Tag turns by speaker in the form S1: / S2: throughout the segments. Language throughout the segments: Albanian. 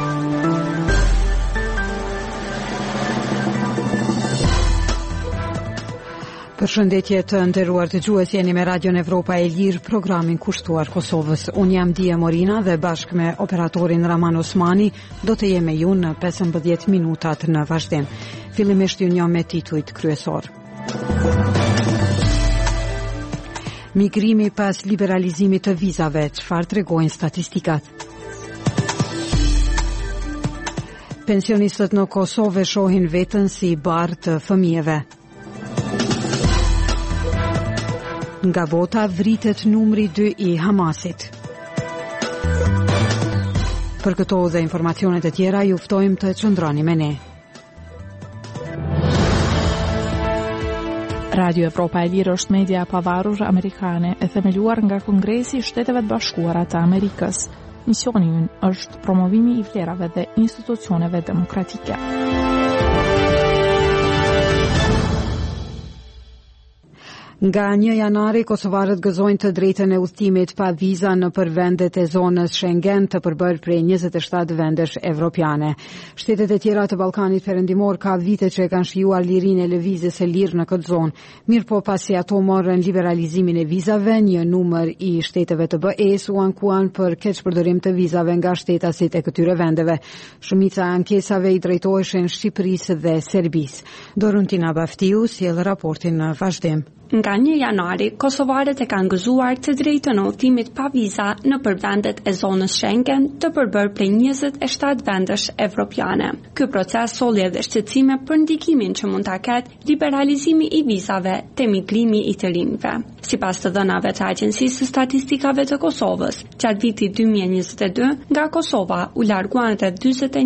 S1: Përshëndetje të nderuar dëgjues, jeni me Radion Evropa e Lirë, programin kushtuar Kosovës. Unë jam Dia Morina dhe bashkë me operatorin Raman Osmani do të jemi ju në 15 minutat në vazhdim. Fillimisht ju njoh me titujt kryesor. Migrimi pas liberalizimit të vizave, çfarë tregojnë statistikat? Pensionistët në Kosovë shohin veten si barë të fëmijëve. Nga vota vritet numri 2 i Hamasit. Për këto dhe informacionet e tjera ju ftojmë të qëndroni me ne.
S2: Radio Evropa e Lirë është media e pavarur amerikane e themeluar nga Kongresi i Shteteve të Bashkuara të Amerikës. Misioni i ynë është promovimi i vlerave dhe institucioneve demokratike.
S1: Nga 1 janari, kosovarët gëzojnë të drejtën e udhëtimit pa viza në për vendet e zonës Schengen të përbërë prej 27 vendesh evropiane. Shtetet e tjera të Ballkanit Perëndimor ka vite që e kanë shijuar lirinë e lëvizjes së lirë në këtë zonë. Mirë po pasi ato morën liberalizimin e vizave, një numër i shteteve të BE-s u ankuan për keqpërdorim të vizave nga shtetasit e këtyre vendeve. Shumica e ankesave i drejtoheshin Shqipërisë dhe Serbisë. Doruntina Baftiu sjell raportin në vazhdim.
S3: Nga 1 janari, kosovarët e kanë gëzuar të drejtën e udhëtimit pa viza në për vendet e zonës Schengen të përbërë prej 27 vendesh evropiane. Ky proces solli edhe shqetësime për ndikimin që mund ta ketë liberalizimi i vizave te migrimi i të rinjve. Sipas të dhënave të Agjencisë së Statistikave të Kosovës, gjatë vitit 2022, nga Kosova u larguan rreth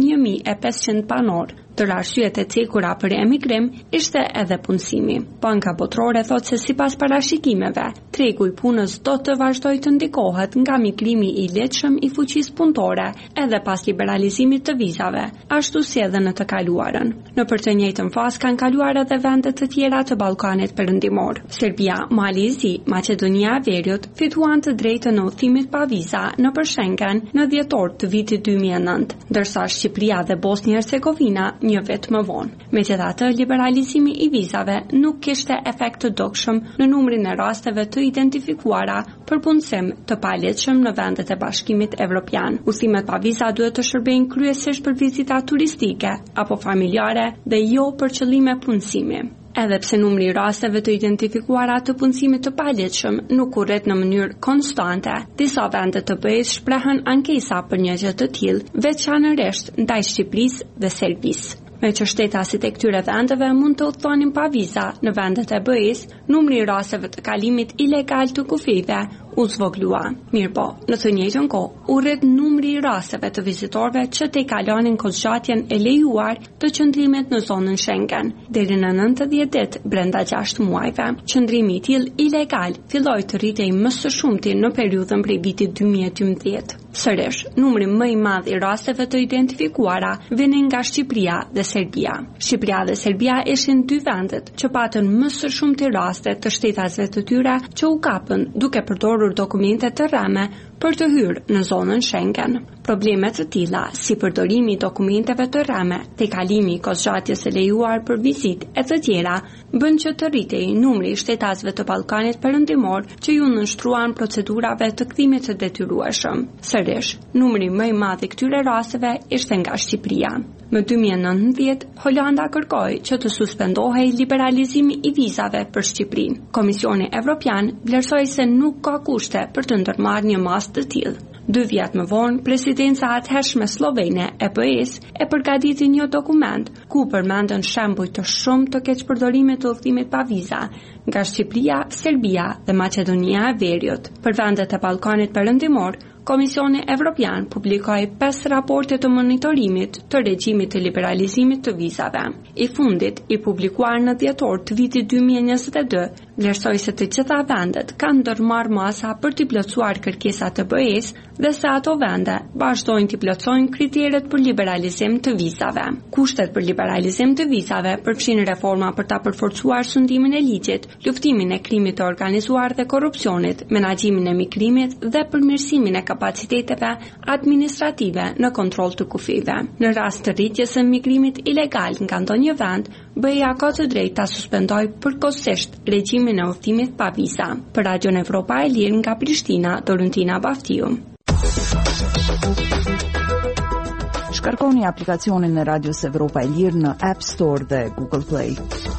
S3: 41.500 banor. Tër arsyet e cekura për emigrim ishte edhe punësimi. Banka Botërore thotë se sipas parashikimeve, tregu i punës do të vazhdojë të ndikohet nga migrimi i lehtëshëm i fuqisë punëtore edhe pas liberalizimit të vizave, ashtu si edhe në të kaluarën. Në për të njëjtën fazë kanë kaluar edhe vende të tjera të Ballkanit Perëndimor. Serbia, Mali i Zi, Maqedonia e Veriut fituan të drejtën e udhëtimit pa viza nëpër Schengen në dhjetor të vitit 2009, ndërsa Shqipëria dhe Bosnia-Hercegovina një vit më vonë. Megjithatë, liberalizimi i vizave nuk kishte efekt të dukshëm në numrin e rasteve të identifikuara për punësim të palehtëshëm në vendet e Bashkimit Evropian. Udhëtimet pa viza duhet të shërbejnë kryesisht për vizita turistike apo familjare dhe jo për qëllime punësimi. Edhe pse numri i rasteve të identifikuara të punësimit të palehtëshëm nuk u rrit në mënyrë konstante, disa vende të BE-s shprehën ankesa për një gjë të tillë, veçanërisht ndaj Shqipërisë dhe Serbisë. Me që shtetasit e këtyre vendeve mund të udhëtonin pa viza në vendet e BE-s, numri i rasteve të kalimit ilegal të kufive u zvoglua. Mirë po, në të njëjtën kohë, u rrit numri i rasteve të vizitorëve që te kalonin kohëzgjatjen e lejuar të qëndrimit në zonën Schengen, deri në 90 ditë brenda 6 muajve. Qëndrimi i tillë ilegal filloi të rritej më së shumti në periudhën prej vitit 2012. Sërish, numri më i madh i rasteve të identifikuara vinin nga Shqipëria dhe Serbia. Shqipëria dhe Serbia ishin dy vendet që patën më së shumti raste të shtetasve të tyre që u kapën duke përdorur dokumente të rreme për të hyrë në zonën Schengen. Probleme të tilla, si përdorimi i dokumenteve të rreme, tejkalimi i kohëzgjatjes së lejuar për vizitë e të tjera, bën që të rritej numri i shtetasve të Ballkanit Perëndimor që ju nënshtruan procedurave të kthimit të detyrueshëm. Sërish, numri më i madh i këtyre rasteve ishte nga Shqipëria. Në 2019, Holanda kërkoi që të suspendohej liberalizimi i vizave për Shqipërinë. Komisioni Evropian vlerësoi se nuk ka kushte për të ndërmarrë një masë të tillë. 2 vjet më vonë, presidenca atëhershme slovene e BE-s e përgatiti një dokument ku përmendën shembuj të shumë të keqpërdorimit të udhëtimit pa viza nga Shqipëria, Serbia dhe Maqedonia e Veriut. Për vendet e Ballkanit Perëndimor, Komisioni Evropian publikoi 5 raporte të monitorimit të regjimit të liberalizimit të vizave. I fundit, i publikuar në dhjetor të vitit 2022, vlerësoi se të gjitha vendet kanë ndërmarrë masa për të plotësuar kërkesat të BE-s dhe se ato vende vazhdojnë të plotësojnë kriteret për liberalizim të vizave. Kushtet për liberalizim të vizave përfshin reforma për ta përforcuar sundimin e ligjit, luftimin e krimit të organizuar dhe korrupsionit, menaxhimin e migrimit dhe përmirësimin e kapaciteteve administrative në kontroll të kufive. Në rast të rritjes së migrimit ilegal nga ndonjë vend, BE-ja ka të drejtë ta suspendojë përkohësisht regjimin e udhëtimit pa viza. Për Radion Evropa e Lirë nga Prishtina, Dorentina Baftiu.
S4: Shkarkoni aplikacionin e Radios Evropa e Lirë në App Store dhe Google Play.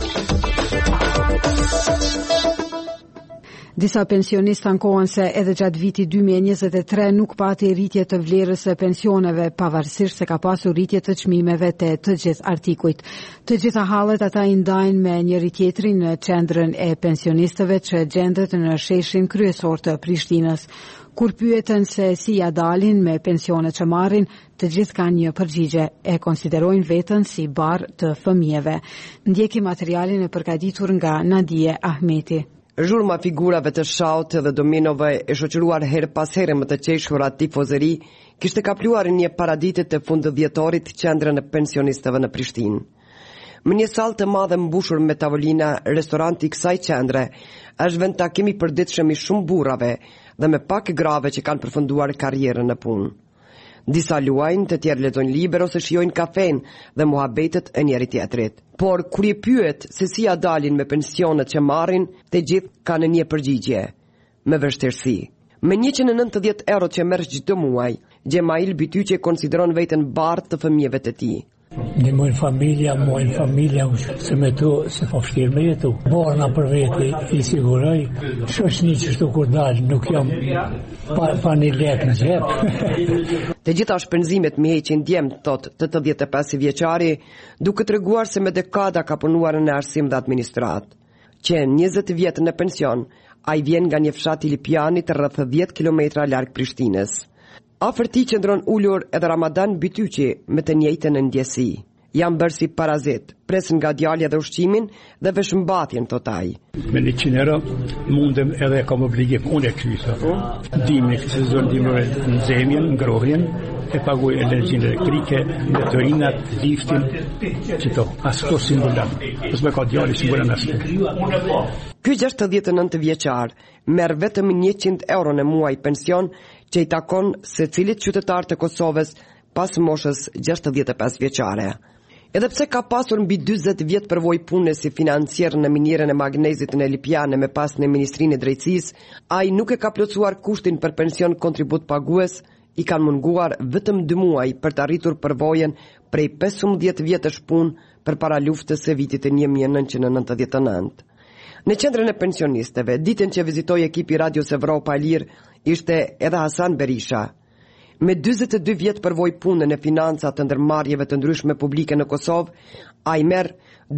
S1: Disa pensionistë ankohen se edhe gjatë vitit 2023 nuk pati rritje të vlerës së pensioneve, pavarësisht se ka pasur rritje të çmimeve të gjithë artikujt. Të gjitha hallet ata i ndajnë me njëri tjetrin në qendrën e pensionistëve që gjendet në sheshin kryesor të Prishtinës. Kur pyeten se si ja dalin me pensionet që marrin, të gjithë kanë një përgjigje, e konsiderojnë veten si barë të fëmijëve. Ndjekim materialin e përgatitur nga Nadije Ahmeti.
S5: Zhurma figurave të shautë dhe dominove e shoqëruar her pas here më të qeshura tifozëri, kishte kapluar një paradite të fundëdhjetorit qendrën e pensionistëve në Prishtinë. Më një sallë të madhe mbushur me tavolina, restoranti i kësaj qendre është vend takimi i përditshëm i shumë burrave dhe me pak grave që kanë përfunduar karrierën në punë. Disa luajnë, të tjerë lexojnë libra ose shijojnë kafen dhe muhabetet e njëri tjetrit. Por kur i pyet se si ja dalin me pensionet që marrin, të gjithë kanë një përgjigje: me vështirësi. Me 190 euro që merr çdo muaj, Gjemail Bytyqi konsideron veten barë të fëmijëve të tij.
S6: Mojnë familja, se me to se po vështirë me jetu. Borna për veti i siguroj, shoqni që shtu kur dalë, nuk jam pa një lek në xhep.
S5: Të gjitha shpenzimet mi heqin djemt, thot 85 vjeçari, duke treguar se me dekada ka punuar në arsim dhe administrat. Që 20 vjet në pension, ai vjen nga një fshat i Lipianit rreth 10 kilometra larg Prishtinës. Afër tij qëndron ulur edhe Ramadan Bytyqi me të njëjtën ndjesi. Jam bërë si parazit, presin nga djalja dhe ushqimin dhe veshmbathjen, thot ai.
S6: Me 100 euro mundem edhe kam obligim unë e krysa. Dimri, sezon dimrore në zemjen, ngrohjen, e paguaj energjinë elektrike, motorinat, liftin, qëto, as këto simbolan. Pës me ka djali simbolan as këto.
S5: Ky 69 vjeçar merr vetëm 100 euro në muaj pension që i takon secilit qytetar të Kosovës pas moshës 65 vjeçare. Edhe pse ka pasur mbi 40 vjet përvojë pune si financier në minierën e magnezit në Lipiane me pas në Ministrinë e Drejtësisë, ai nuk e ka plotësuar kushtin për pension kontribut pagues, i kanë munguar vetëm 2 muaj për të arritur përvojën prej 15 vjetësh punë përpara luftës së vitit 1999. Në qendrën e pensionistëve, ditën që vizitoi ekipi Radios Evropa e Lirë, ishte edhe Hasan Berisha. Me 42 vjet përvojë punë në financa të ndërmarrjeve të ndryshme publike në Kosovë, ai merr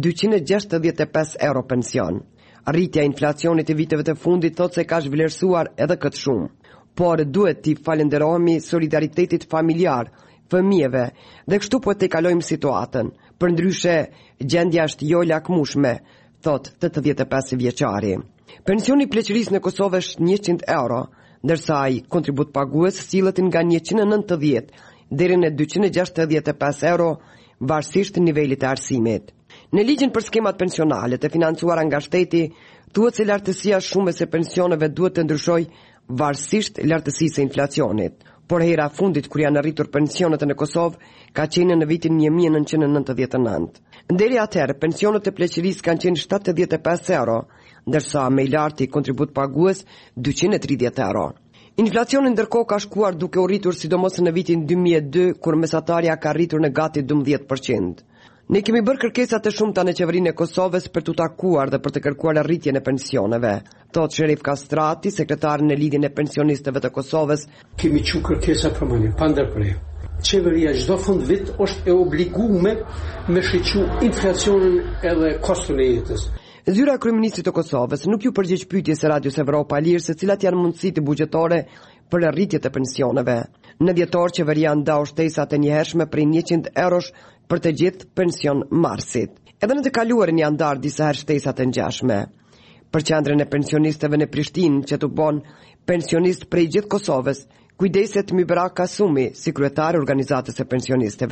S5: 265 euro pension. Rritja e inflacionit të viteve të fundit thot se ka zhvlerësuar edhe këtë shumë. Por duhet t'i falenderohemi solidaritetit familjar, fëmijëve, dhe kështu po të kalojmë situatën. Përndryshe, gjendja është jo lakmueshme, thot 85 vjeçari. Pensioni i pleqërisë në Kosovë është 100 euro, ndërsa ai kontribut pagues sillet nga 190 deri në 265 euro, varësisht nivelit të arsimit. Në ligjin për skemat pensionale të financuara nga shteti, thuhet se lartësia shumës së pensioneve duhet të ndryshojë varësisht lartësisë së inflacionit. Por hera fundit kur janë arritur pensionet në Kosovë ka qenë në vitin 1999. Deri atëherë pensionet e pleqërisë kanë qenë 75 euro, ndërsa me i larti kontribut pagues 230 euro. Inflacioni ndërkohë ka shkuar duke u rritur sidomos në vitin 2002 kur mesatarja ka rritur në gati 12%. Ne kemi bërë kërkesa të shumta në qeverinë e Kosovës për t'u takuar dhe për të kërkuar rritjen e pensioneve, thot Sherif Kastrati, sekretari në lidhjen e pensionistëve të Kosovës.
S7: Kemi qenë kërkesa për mënyrë pa ndërprerje. Qeveria çdo fund vit është e obliguar me shiqu inflacionin edhe koston e jetës.
S5: Zyra e kryeministrit të Kosovës nuk ju përgjigj pyetjes së Radios Evropa e Lirë se cilat janë mundësitë buxhetore për rritje të pensioneve. Në dhjetor qeveria ndau shtesat e njëhershme prej 100 eurosh për të gjithë pension marsit. Edhe në të kaluarin janë ndarë disa herë shtesat e ngjashme. Për qendrën e pensionistëve në Prishtinë që të bon pensionist prej gjithë Kosovës, kujdeset Mibra Kasumi si kryetari i organizatës së pensionistëve.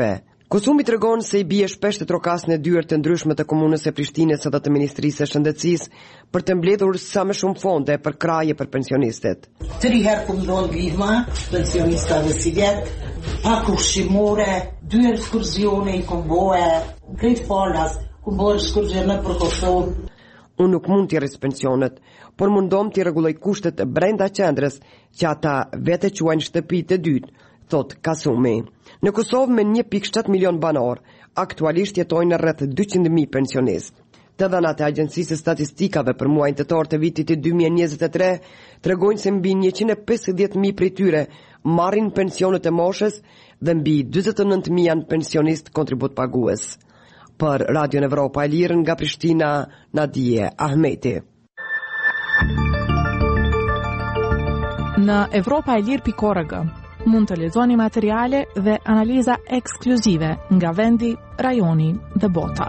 S5: Kosumi tregon se I bie shpesh të trokasën e dyert të ndryshme të komunës së Prishtinës edhe të Ministrisë së Shëndetësisë për të mbledhur sa më shumë fonde për kraje për pensionistët.
S8: 3 herë kum dhon grima pensionistave si vjet, pak ushqimore, 2 ekskursione I kum boe, krejt falas, kum boe ekskursione për Kosovë.
S5: Unë nuk mund t'i rris pensionet, por mundom t'i rregulloj kushtet brenda qendrës që ata vete quajnë shtëpi të dytë, thot Kasumi. Në Kosovë me 1.7 milion banor, aktualisht jetojnë rreth 200.000 pensionistë. Të dhënat e Agjencisë Statistikave për muajin tetor të vitit 2023 tregojnë se mbi 150.000 prej tyre marrin pensionet e moshës dhe mbi 49.000 janë pensionistë kontribut pagues. Për Radio Evropa e Lirë nga Prishtina, Nadije Ahmeti.
S2: Në evropaelir.org mund të lexoni materiale dhe analiza ekskluzive nga vendi, rajoni dhe bota.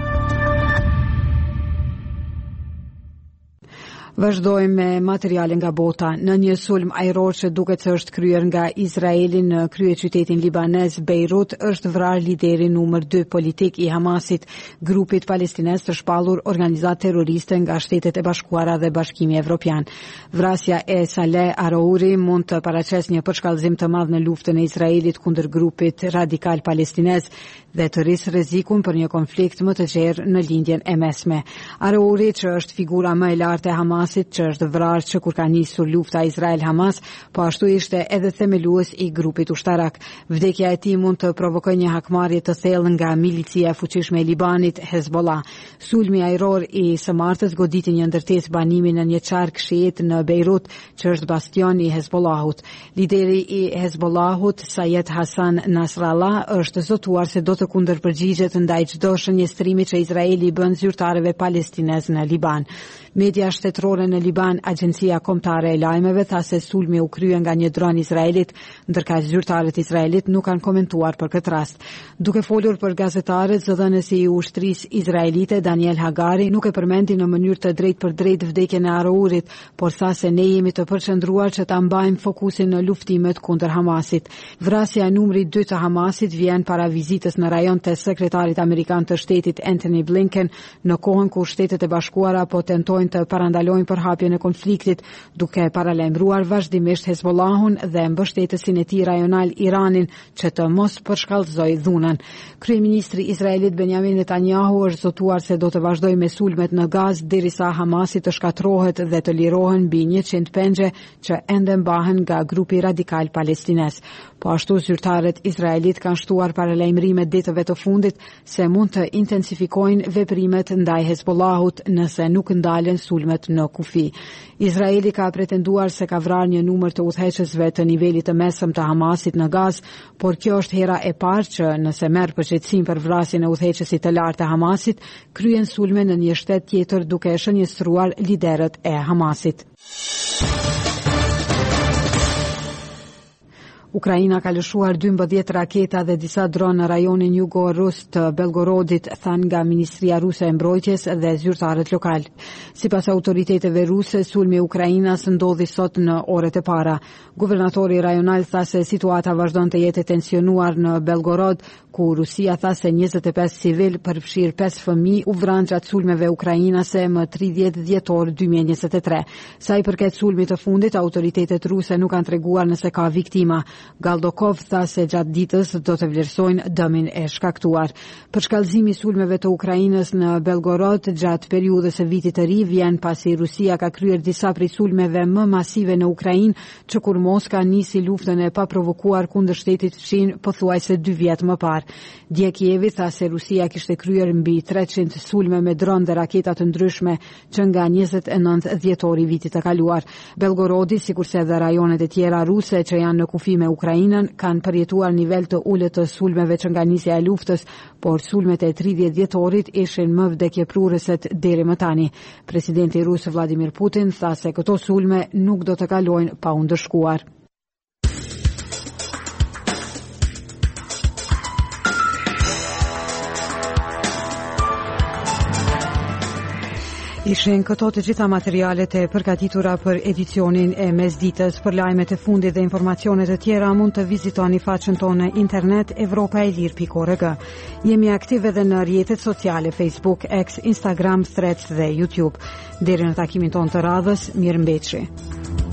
S1: Vazhdojmë me materiale nga bota. Në një sulm ajror që duket se është kryer nga Izraeli në kryeqytetin libanez Beirut, është vrarë lideri numër 2 politik I Hamasit, grupit palestinez të shpallur organizat terroriste nga Shtetet e Bashkuara dhe Bashkimi Evropian. Vrasja e Saleh Arouri mund të paraqesë një përshkallëzim të madh në luftën e Izraelit kundër grupit radikal palestinez dhe të rrisë rrezikun për një konflikt më të gjerë në lindjen e mesme. Arouri, që është figura më e lartë e Hamasit, që është vrarë që kur ka nisur lufta Izrael-Hamas, po ashtu ishte edhe themelues I grupit ushtarak. Vdekja e tij mund të provokojë një hakmarrje të thellë nga milicia e fuqishme e Libanit, Hezbollah. Sulmi ajror I së martës goditi një ndërtesë banimi në një qark shiit në Beirut, që është bastion I Hezbollahut. Lideri I Hezbollahut, Sayed Hassan Nasrallah, është zotuar se do të kundërpërgjigjet ndaj çdo shënjestrimi që Izraeli bën zyrtarëve palestinez në Liban. Media shtetërore në Liban, Agjencia Kombëtare e Lajmeve, tha se sulmi u krye nga një dron Izraelit, ndërka zyrtarët Izraelit nuk kanë komentuar për këtë rast. Duke folur për gazetarët, zëdhënësi I ushtrisë izraelite Daniel Hagari nuk e përmendi në mënyrë të drejtë vdekjen e Arourit, por tha se ne jemi të përqendruar që ta mbajmë fokusin në luftimet kundër Hamasit. Vrasja e numri 2 të Hamasit vjen para vizitës në rajon të sekretarit amerikan të shtetit Anthony Blinken në kohën kur Shtetet e Bashkuara po tentojnë të parandalojnë përhapjen e konfliktit, duke paralajmëruar vazhdimisht Hezbollahun dhe mbështetësin e tij rajonal Iranin që të mos përshkallëzojë dhunën. Kryeministri I Izraelit Benjamin Netanyahu është zotuar se do të vazhdojë me sulmet në Gazë derisa Hamasi të shkatërrohet dhe të lirohen mbi 100 pengje që ende mbahen nga grupi radikal palestinez. Po ashtu zyrtarët Izraelit kanë shtuar paralajmërime ditëve të fundit se mund të intensifikojnë veprimet ndaj Hezbollahut nëse nuk ndalen sulmet në kufi. Izraeli ka pretenduar se ka vrarë një numër të udhëheqësve të nivelit të mesëm të Hamasit në Gazë, por kjo është hera e parë që nëse merr përgjegjësinë për vrasjen e udhëheqësit të lartë të Hamasit, kryen sulme në një shtet tjetër duke shënjestruar liderët e Hamasit. Ukraina ka lëshuar 12 raketa dhe disa dronë në rajonin jugo-rus të Belgorodit, than nga Ministria Ruse e Mbrojtjes dhe zyrtarët lokal. Sipas autoriteteve ruse, sulmi I Ukrainës ndodhi sot në orët e para. Guvernatori rajonal tha se situata vazhdon të jetë tensionuar në Belgorod, ku Rusia tha se 25 civil, përfshirë 5 fëmijë, u vranë gjatë sulmeve ukrainase më 30 dhjetor 2023. Sa I përket sulmit të fundit, autoritetet ruse nuk kanë treguar nëse ka viktima. Galdokov tha se gjatë ditës do të vlerësojnë dëmin e shkaktuar. Përshkallëzimi I sulmeve të Ukrainës në Belgorod gjatë periudhës së vitit të ri vjen pasi Rusia ka kryer disa prej sulmeve më masive në Ukrainë, që kur Moska nisi luftën e paprovokuar kundër shtetit fshin pothuajse 2 vjet më parë. Dje Kievi tha se Rusia kishte kryer mbi 300 sulme me dronë dhe raketa të ndryshme që nga 29 dhjetori vitit të kaluar. Belgorodi, sikurse edhe rajonet e tjera ruse që janë në kufi me Ukrainën, kanë përjetuar nivel të ulët të sulmeve që nga nisja e luftës, por sulmet e 30 dhjetorit ishin më vdekjeprurëset deri më tani. Presidenti rus Vladimir Putin tha se këto sulme nuk do të kalojnë pa u ndëshkuar. Ishin këto të gjitha materialet e përgatitura për edicionin e mesditës. Për lajmet e fundit dhe informacionet e tjera mund të vizitoni faqen tonë internet europaelir.org. Jemi aktive edhe në rrjetet sociale Facebook, X, Instagram, Threads dhe YouTube. Deri në takimin tonë të radhës, mirëmbëjtje.